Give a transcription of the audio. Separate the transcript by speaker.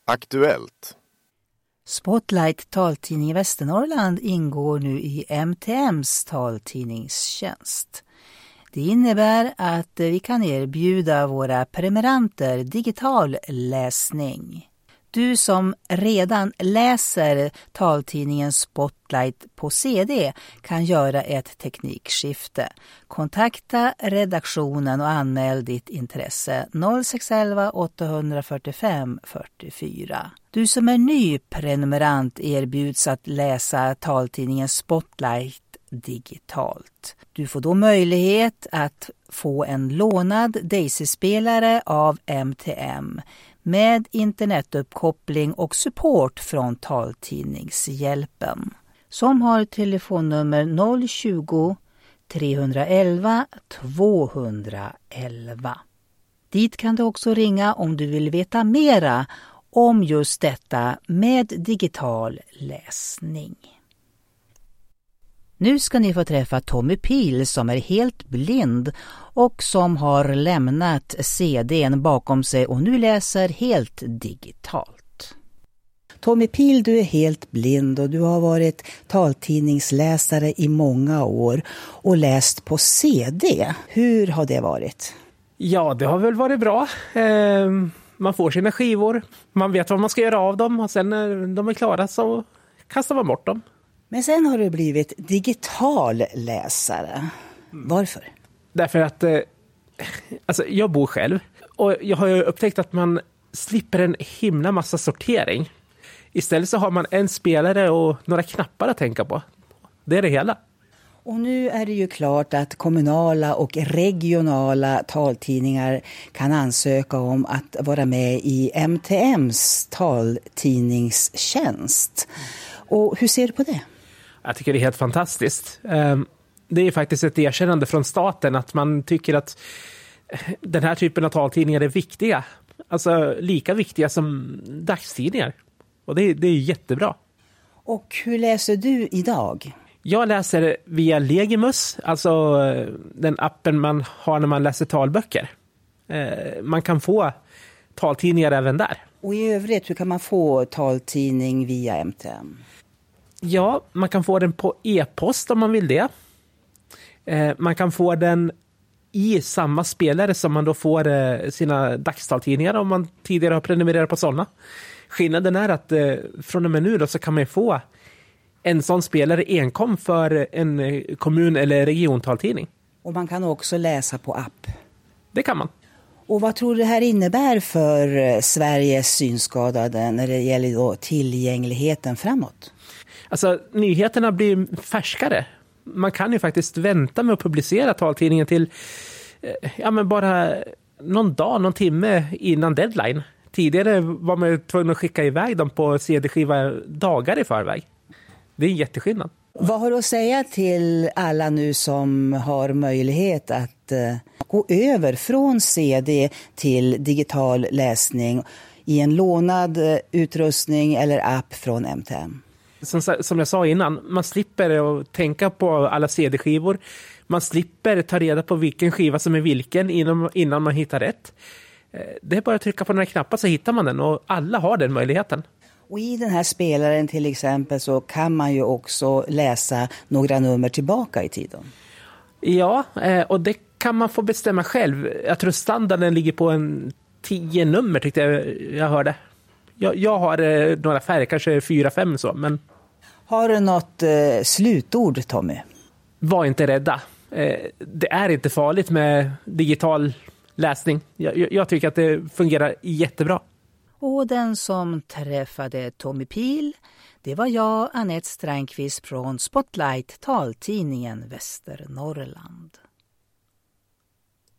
Speaker 1: Aktuellt.
Speaker 2: Spotlight taltidning Västernorrland ingår nu i MTMs taltidningstjänst. Det innebär att vi kan erbjuda våra prenumeranter digital läsning. Du som redan läser taltidningen Spotlight på CD kan göra ett teknikskifte. Kontakta redaktionen och anmäl ditt intresse 0611 845 44. Du som är ny prenumerant erbjuds att läsa taltidningen Spotlight digitalt. Du får då möjlighet att få en lånad Daisy-spelare av MTM med internetuppkoppling och support från taltidningshjälpen som har telefonnummer 020 311 211. Dit kan du också ringa om du vill veta mera om just detta med digital läsning. Nu ska ni få träffa Tommy Pil som är helt blind och som har lämnat CD:n bakom sig och nu läser helt digitalt. Tommy Pil, du är helt blind och du har varit taltidningsläsare i många år och läst på CD. Hur har det varit?
Speaker 3: Ja, det har väl varit bra. Man får sina skivor, man vet vad man ska göra av dem och sen när de är klara så kastar man bort dem.
Speaker 2: Men sen har du blivit digital läsare. Varför?
Speaker 3: Därför att jag bor själv och jag har ju upptäckt att man slipper en himla massa sortering. Istället så har man en spelare och några knappar att tänka på. Det är det hela.
Speaker 2: Och nu är det ju klart att kommunala och regionala taltidningar kan ansöka om att vara med i MTMs taltidningstjänst. Och hur ser du på det?
Speaker 3: Jag tycker det är helt fantastiskt. Det är faktiskt ett erkännande från staten att man tycker att den här typen av taltidningar är viktiga. Alltså lika viktiga som dagstidningar. Och det är jättebra.
Speaker 2: Och hur läser du idag?
Speaker 3: Jag läser via Legimus, alltså den appen man har när man läser talböcker. Man kan få taltidningar även där.
Speaker 2: Och i övrigt, hur kan man få taltidning via MTM?
Speaker 3: Ja, man kan få den på e-post om man vill det. Man kan få den i samma spelare som man då får sina dagstaltidningar om man tidigare har prenumererat på sådana. Skillnaden är att från och med nu då så kan man få en sån spelare enkom för en kommun- eller regiontaltidning.
Speaker 2: Och man kan också läsa på app.
Speaker 3: Det kan man.
Speaker 2: Och vad tror du det här innebär för Sveriges synskadade när det gäller då tillgängligheten framåt?
Speaker 3: Alltså nyheterna blir färskare. Man kan ju faktiskt vänta med att publicera taltidningen till bara någon dag, någon timme innan deadline. Tidigare var man tvungen att skicka iväg dem på CD-skiva dagar i förväg. Det är en jätteskillnad.
Speaker 2: Vad har du att säga till alla nu som har möjlighet att gå över från CD till digital läsning i en lånad utrustning eller app från MTM?
Speaker 3: Som jag sa innan, man slipper att tänka på alla CD-skivor. Man slipper ta reda på vilken skiva som är vilken innan man hittar rätt. Det är bara att trycka på några knappar så hittar man den och alla har den möjligheten.
Speaker 2: Och i den här spelaren till exempel så kan man ju också läsa några nummer tillbaka i tiden. Ja,
Speaker 3: och det kan man få bestämma själv. Jag tror standarden ligger på 10 nummer tyckte jag hörde. Jag har några färger, kanske 4-5 så. Men...
Speaker 2: Har du något slutord, Tommy?
Speaker 3: Var inte rädda. Det är inte farligt med digital läsning. Jag tycker att det fungerar jättebra.
Speaker 2: Och den som träffade Tommy Pil, det var jag, Anette Strandqvist från Spotlight, taltidningen Västernorrland.